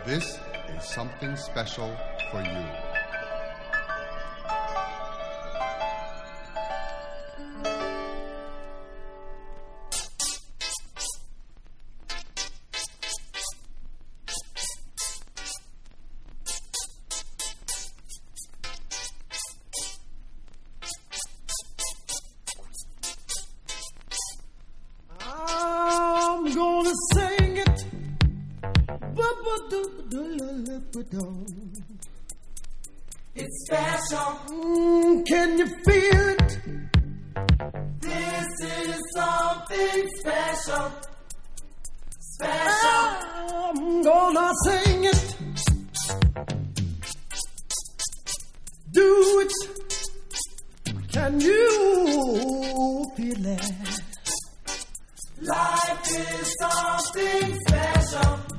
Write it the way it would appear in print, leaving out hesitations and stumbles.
This is something special for you. I'm gonna sing it. It's special. Can you feel it? This is something special. Special. I'm gonna sing it. Do it. Can you feel it? Life is something special.